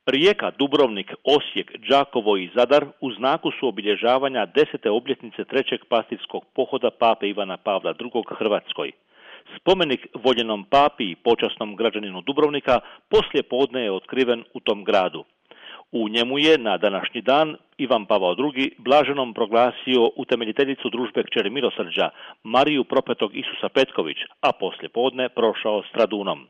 Rijeka, Dubrovnik, Osijek, Đakovo i Zadar u znaku su obilježavanja 10. obljetnice trećeg pastirskog pohoda pape Ivana Pavla II. Hrvatskoj. Spomenik voljenom papi i počasnom građaninu Dubrovnika poslije podne je otkriven u tom gradu. U njemu je na današnji dan Ivan Pavao II. Blaženom proglasio utemeljiteljicu družbe Kćeri milosrđa, Mariju Propetog Isusa Petković, a poslije podne prošao stradunom.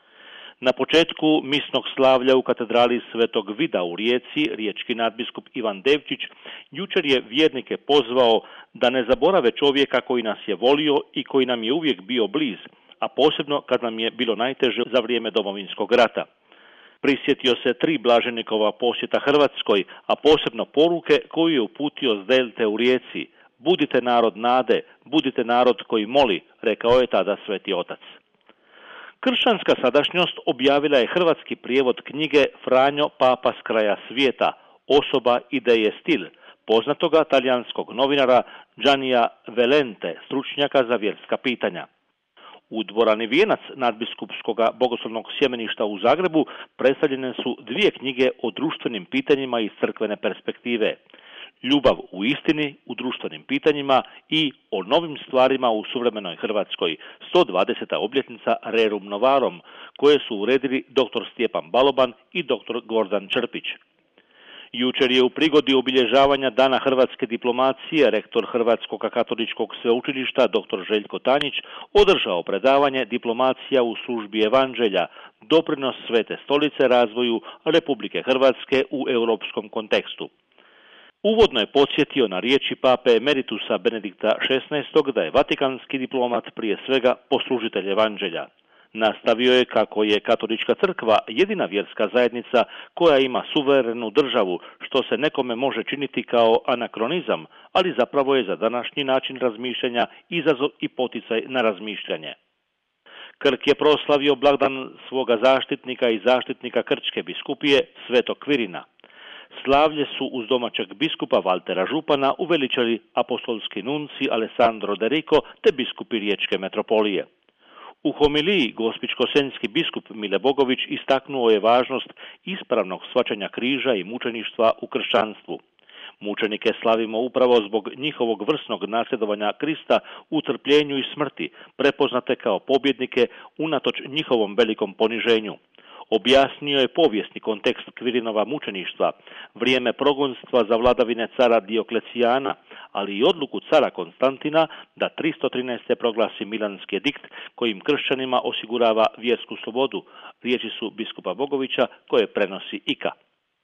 Na početku misnog slavlja u katedrali Svetog Vida u Rijeci, riječki nadbiskup Ivan Devčić jučer je vjernike pozvao da ne zaborave čovjeka koji nas je volio i koji nam je uvijek bio bliz, a posebno kad nam je bilo najteže za vrijeme Domovinskog rata. Prisjetio se 3 blaženikova posjeta Hrvatskoj, a posebno poruke koju je uputio s Delte u Rijeci. Budite narod nade, budite narod koji moli, rekao je tada Sveti Otac. Kršćanska sadašnjost objavila je hrvatski prijevod knjige Franjo Papa s kraja svijeta, osoba, ideje, stil, poznatoga talijanskog novinara Giannija Velente, stručnjaka za vjerska pitanja. U dvorani Vijenac nadbiskupskog bogoslovnog sjemeništa u Zagrebu predstavljene su 2 knjige o društvenim pitanjima iz crkvene perspektive. Ljubav u istini u društvenim pitanjima i o novim stvarima u suvremenoj Hrvatskoj, 120. obljetnica Rerum Novarum, koje su uredili dr. Stjepan Baloban i dr. Gordan Črpić. Jučer je u prigodi obilježavanja Dana hrvatske diplomacije rektor Hrvatskog katoličkog sveučilišta dr. Željko Tanjić održao predavanje Diplomacija u službi evanđelja, doprinos Svete stolice razvoju Republike Hrvatske u europskom kontekstu. Uvodno je podsjetio na riječi pape emeritusa Benedikta XVI. Da je vatikanski diplomat prije svega poslužitelj evanđelja. Nastavio je kako je katolička crkva jedina vjerska zajednica koja ima suverenu državu, što se nekome može činiti kao anakronizam, ali zapravo je za današnji način razmišljanja izazov i poticaj na razmišljanje. Krk je proslavio blagdan svoga zaštitnika i zaštitnika Krčke biskupije, Svetog Kvirina. Slavlje su uz domaćeg biskupa Valtera Župana uveličali apostolski nunci Alessandro De Rico te biskupi Riječke metropolije. U homiliji gospićko-senjski biskup Mile Bogović istaknuo je važnost ispravnog shvaćanja križa i mučeništva u kršćanstvu. Mučenike slavimo upravo zbog njihovog vrsnog nasljedovanja Krista u trpljenju i smrti, prepoznate kao pobjednike unatoč njihovom velikom poniženju. Objasnio je povijesni kontekst Kvirinova mučeništva, vrijeme progonstva za vladavine cara Dioklecijana, ali i odluku cara Konstantina da 313. proglasi Milanski edikt kojim kršćanima osigurava vjersku slobodu, riječi su biskupa Bogovića koje prenosi Ika.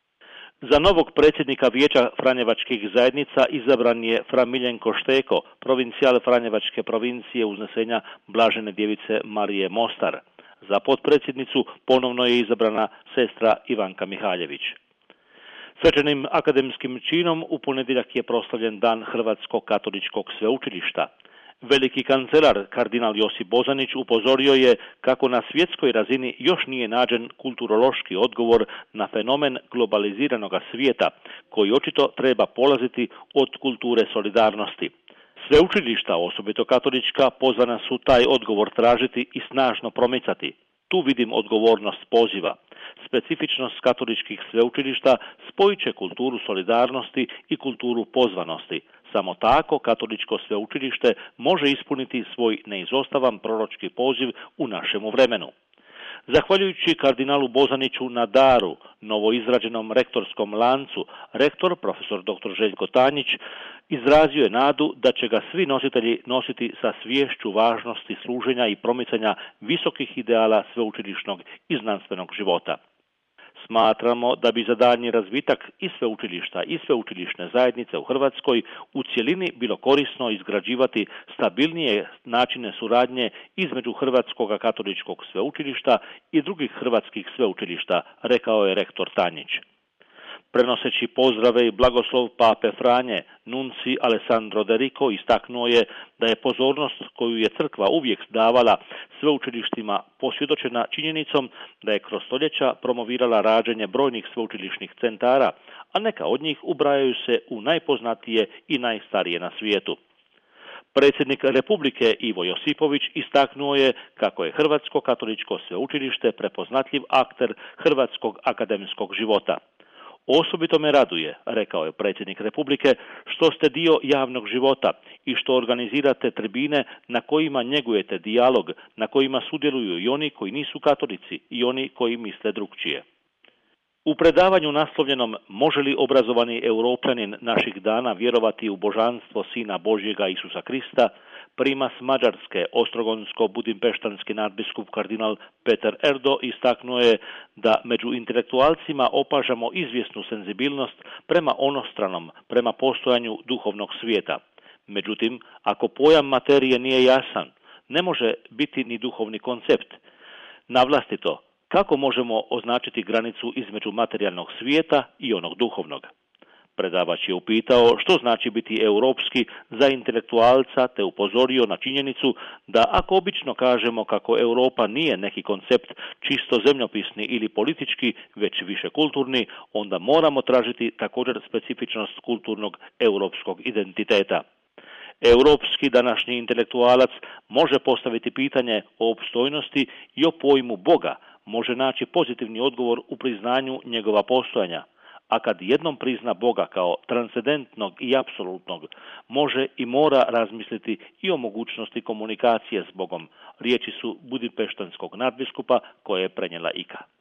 Za novog predsjednika Vijeća Franjevačkih zajednica izabran je fra Miljenko Šteko, provincijal Franjevačke provincije uznesenja Blažene djevice Marije Mostar. Za potpredsjednicu ponovno je izabrana sestra Ivanka Mihaljević. Svečanim akademskim činom u ponedjeljak je proslavljen Dan Hrvatskog katoličkog sveučilišta. Veliki kancelar kardinal Josip Bozanić upozorio je kako na svjetskoj razini još nije nađen kulturološki odgovor na fenomen globaliziranog svijeta, koji očito treba polaziti od kulture solidarnosti. Sveučilišta, osobito katolička, pozvana su taj odgovor tražiti i snažno promicati. Tu vidim odgovornost poziva. Specifičnost katoličkih sveučilišta spojit će kulturu solidarnosti i kulturu pozvanosti. Samo tako katoličko sveučilište može ispuniti svoj neizostavan proročki poziv u našemu vremenu. Zahvaljujući kardinalu Bozaniću na daru, novoizrađenom rektorskom lancu, rektor, profesor dr. Željko Tanjić, izrazio je nadu da će ga svi nositelji nositi sa sviješću važnosti služenja i promicanja visokih ideala sveučilišnog i znanstvenog života. Smatramo da bi za daljnji razvitak i sveučilišta i sveučilišne zajednice u Hrvatskoj u cjelini bilo korisno izgrađivati stabilnije načine suradnje između Hrvatskog katoličkog sveučilišta i drugih hrvatskih sveučilišta, rekao je rektor Tanjić. Prenoseći pozdrave i blagoslov pape Franje, nunci Alessandro De Rico istaknuo je da je pozornost koju je crkva uvijek davala sveučilištima posvjedočena činjenicom da je kroz stoljeća promovirala rađenje brojnih sveučilišnih centara, a neka od njih ubrajaju se u najpoznatije i najstarije na svijetu. Predsjednik Republike Ivo Josipović istaknuo je kako je Hrvatsko katoličko sveučilište prepoznatljiv akter hrvatskog akademskog života. Osobito me raduje, rekao je predsjednik Republike, što ste dio javnog života i što organizirate tribine na kojima njegujete dijalog, na kojima sudjeluju i oni koji nisu katolici i oni koji misle drukčije. U predavanju naslovljenom "Može li obrazovani Europljanin naših dana vjerovati u božanstvo Sina Božjega Isusa Krista", primas Mađarske, ostrogonsko-budimpeštanski nadbiskup kardinal Peter Erdo istaknuo je da među intelektualcima opažamo izvjesnu senzibilnost prema onostranom, prema postojanju duhovnog svijeta. Međutim, ako pojam materije nije jasan, ne može biti ni duhovni koncept. Navlastito, kako možemo označiti granicu između materijalnog svijeta i onog duhovnog? Predavač je upitao što znači biti europski za intelektualca te upozorio na činjenicu da ako obično kažemo kako Europa nije neki koncept čisto zemljopisni ili politički, već više kulturni, onda moramo tražiti također specifičnost kulturnog europskog identiteta. Europski današnji intelektualac može postaviti pitanje o opstojnosti i o pojmu Boga, može naći pozitivni odgovor u priznanju njegova postojanja, a kad jednom prizna Boga kao transcendentnog i apsolutnog, može i mora razmisliti i o mogućnosti komunikacije s Bogom. Riječi su budimpeštanskog nadbiskupa koje je prenijela IKA.